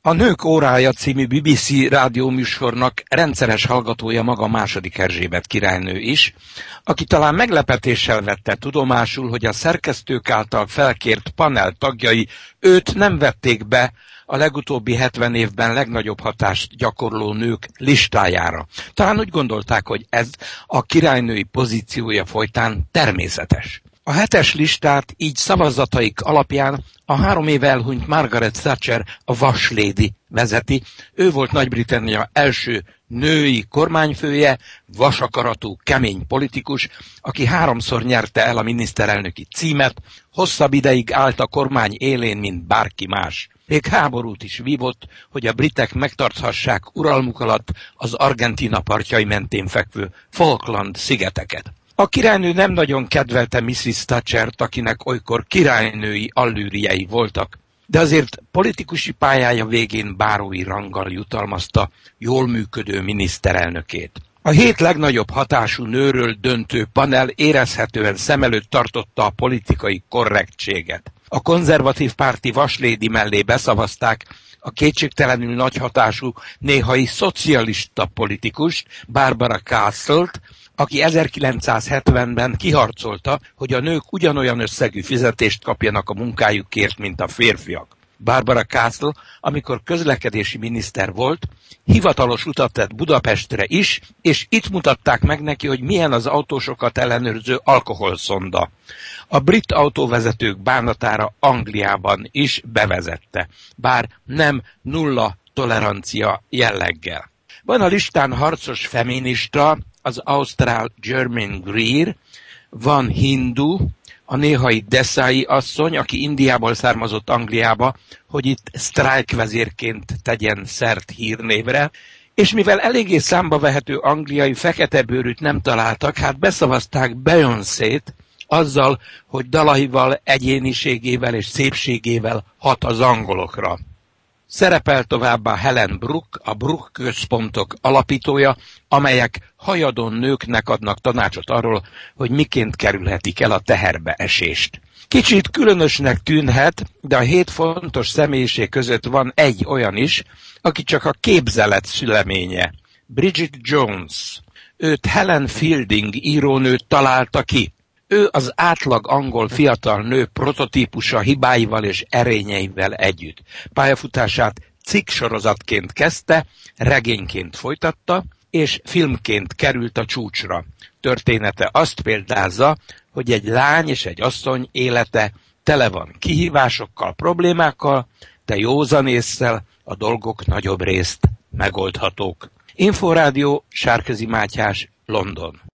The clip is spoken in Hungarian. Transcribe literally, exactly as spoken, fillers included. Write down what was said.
A Nők órája című bé bé cé rádióműsornak rendszeres hallgatója maga második Erzsébet királynő is, aki talán meglepetéssel vette tudomásul, hogy a szerkesztők által felkért panel tagjai őt nem vették be a legutóbbi hetven évben legnagyobb hatást gyakorló nők listájára. Talán úgy gondolták, hogy ez a királynői pozíciója folytán természetes. A hetes listát így szavazataik alapján a három éve elhunyt Margaret Thatcher, a vaslédi vezeti. Ő volt Nagy-Britannia első női kormányfője, vasakaratú, kemény politikus, aki háromszor nyerte el a miniszterelnöki címet, hosszabb ideig állt a kormány élén, mint bárki más. Még háborút is vívott, hogy a britek megtarthassák uralmuk alatt az Argentína partjai mentén fekvő Falkland-szigeteket. A királynő nem nagyon kedvelte missziz Thatchert, akinek olykor királynői allűriei voltak, de azért politikusi pályája végén bárói ranggal jutalmazta jól működő miniszterelnökét. A hét legnagyobb hatású nőről döntő panel érezhetően szem előtt tartotta a politikai korrektséget. A konzervatív párti vaslédi mellé beszavazták a kétségtelenül nagy hatású, néhai szocialista politikust, Barbara Castle-t, aki ezerkilencszázhetvenben kiharcolta, hogy a nők ugyanolyan összegű fizetést kapjanak a munkájukért, mint a férfiak. Barbara Castle, amikor közlekedési miniszter volt, hivatalos utat tett Budapestre is, és itt mutatták meg neki, hogy milyen az autósokat ellenőrző alkoholszonda. A brit autóvezetők bánatára Angliában is bevezette, bár nem nulla tolerancia jelleggel. Van a listán harcos feminista, az ausztrál Germaine Greer, van hindu, a néhai Desai asszony, aki Indiából származott Angliába, hogy itt sztrájkvezérként tegyen szert hírnévre, és mivel eléggé számba vehető angliai fekete bőrűt nem találtak, hát beszavazták Beyoncét azzal, hogy dalaival, egyéniségével és szépségével hat az angolokra. Szerepel továbbá Helen Brooke, a Brooke központok alapítója, amelyek hajadon nőknek adnak tanácsot arról, hogy miként kerülhetik el a teherbeesést. Kicsit különösnek tűnhet, de a hét fontos személyiség között van egy olyan is, aki csak a képzelet szüleménye. Bridget Jones. Őt Helen Fielding írónő találta ki. Ő az átlag angol fiatal nő prototípusa hibáival és erényeivel együtt. Pályafutását cikksorozatként kezdte, regényként folytatta, és filmként került a csúcsra. Története azt példázza, hogy egy lány és egy asszony élete tele van kihívásokkal, problémákkal, de józan ésszel a dolgok nagyobb részt megoldhatók. Inforádió, Sárközi Mátyás, London.